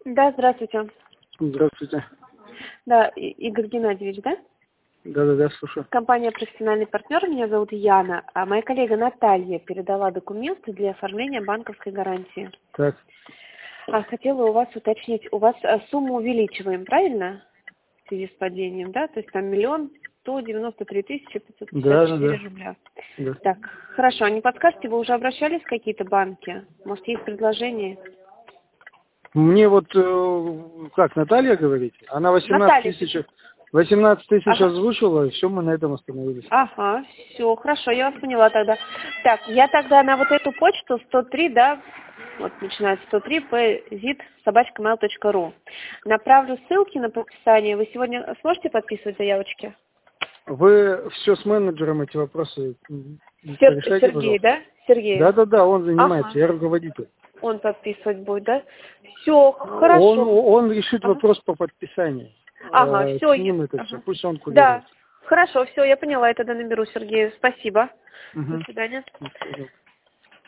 Да, здравствуйте. Здравствуйте. Да, Игорь Геннадьевич, да? Да, слушаю. Компания «Профессиональный партнер», меня зовут Яна, а моя коллега Наталья передала документы для оформления банковской гарантии. Так. Хотела у вас уточнить, у вас сумму увеличиваем, правильно? В связи с падением, да? То есть там 1 193 554 рубля. Да. Так, хорошо, а не подскажете, вы уже обращались в какие-то банки? Может, есть предложения? Мне вот, как, Наталья говорите? Она 18 тысяч Ага. озвучила, и все, мы на этом остановились. Ага, все, хорошо, я вас поняла тогда. Так, я тогда на вот эту почту 103, да, вот начинается 103, pzit@mail.ru. Направлю ссылки на подписание. Вы сегодня сможете подписывать заявочки? Вы все с менеджером эти вопросы решайте, Сергей, пожалуйста. да? Сергей. Да, он занимается, Ага. я руководитель. Он подписывать будет, да? Все, хорошо. Он решит Ага, вопрос по подписанию. ага, все. С ним это все, Ага. пусть он Да, курирует. хорошо, все, я поняла, я тогда наберу Сергея. Спасибо. До Угу. свидания.